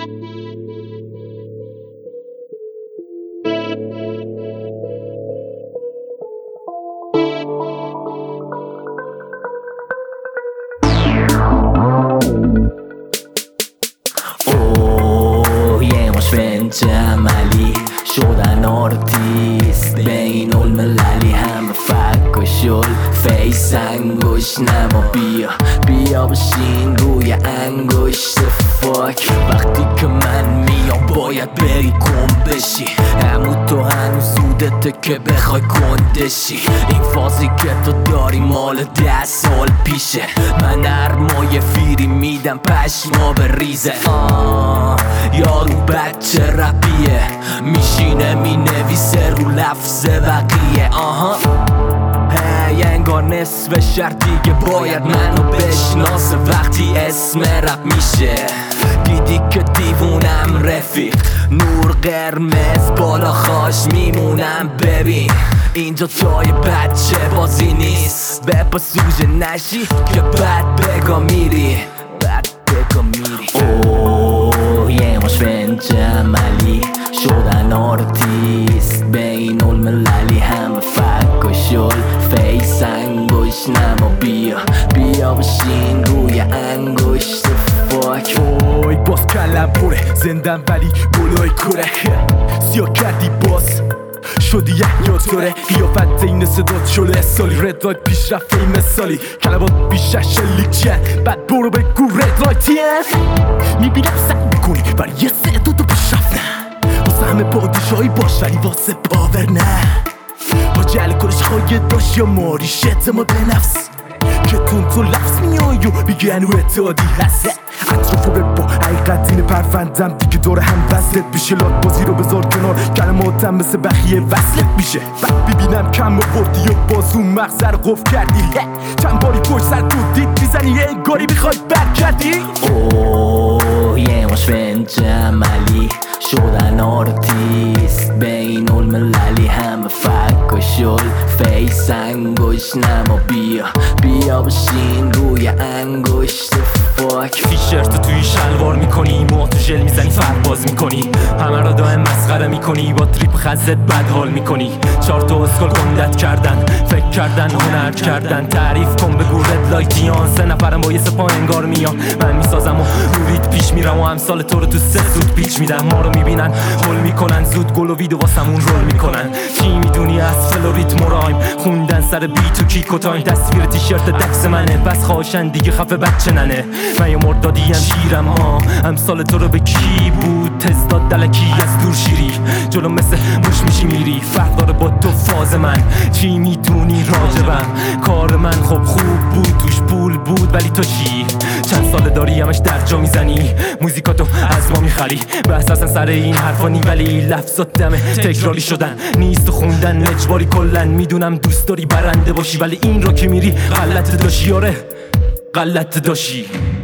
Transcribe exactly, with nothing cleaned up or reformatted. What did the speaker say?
اوه یه مش فنج عملی شدن آرتیست بین المللی، همه فک و شل فیس انگوش نما بیا بیا بشین روی انگشت فاک. وقتی که من میام باید بری کن بشی، همون تو هنوز زودته که بخوای کندشی. این فازی که تو داری مال ده سال پیشه، من هر ماه فیری میدم پشما بریزه. آه یارو بچه رپیه میشینه مینویسه رو لفظ بقیه. آها هی انگار نصف شهر دیگه باید منو بشناسه وقتی اسم رپ میشه. دیدی که دیوونم رفیق، نور قرمز بالا خاش میمونم. ببین اینجا جای بچه بازی نیست، بپا سوژه نشی که بعد بگا میری بعد بگا میری. اوه یه مش فنج عملی شدن آرتیست بین المللی، همه فک و شل فیس انگوش نما بیا بیا بشین روی انگشت فاک. اوی باز کلم پره زندم ولی گلای کره، سیاه کردی باز شدی یک یادگاره. قیافت این صدات شله سالی، رد لایت پیش رفت این مثالی، کلمات بیشه شلیک چند بعد برو بگو رد لایت تیف. میبینم سعی میکنی ولی یه صدا تو پیش رفت نه، واسه همه پادشاهی باش ولی واسه پاور نه. حاجی علی کلش خواهی داشت یا ماری شت ما به نفس که تون تو لفظ میای و میگه انو اتحادی هست. اطرافو ببا حقیقت اینه پروندم دیگه داره هم وصلت میشه. لات بازی رو بذار کنار کلماتم مثل بخیه وصلت میشه. بعد ببینم کم بردی و باز اون مغزه رو قفل کردی، چند باری پشت سر تو دید میزنی انگاری میخوای برگردی. اوه یه مش فنج عملی شدن آرتیست بین المللی، همه فک و شل فیس انگوش نما بیا بیا بشین روی انگشت فاک. تیشرت توی شلوار میکنی، مو تو ژل میزنی فرق باز میکنی، همه را دائم مسخره میکنی، با تریپ خزت بد حال میکنی. چهار تا اسکل کندت کردن فکر کردن هنر کردن، تعریف کن بگو رد لایتیان سه نفرم با یه سپاه انگار میان. من میسازم و روید پیش میرم و امثال تو رو تو سه سود پیچ میدم. ما رو میبینن هول میکنن زود گل و ویدو واسمون رول میکنن. چی میدونی از فلوریت مرایم خوندن سر بیت و کیک و تایم، تصویر تیشرت دکس منه بس خواهشن دیگه خفه بچه ننه. من یه مردادیم شیرم ها امثال تو رو به کی بود تزداد دلکی از دور شیری، جلو مثل موش میشی میری. فرق داره با تو فاز من، چی میدونی راجبم؟ کار من خب خوب بود توش پول بود ولی تو چی؟ چند سال داری همش در جا میزنی، موزیکاتو از ما میخری. بحث اصلا سر این حرفا نی ولی لفظات دمه تکراری شدن نیست و خوندن اجباری کلن. میدونم دوست داری برنده باشی ولی این رو که میری غلط داشی، آره غلط داشی.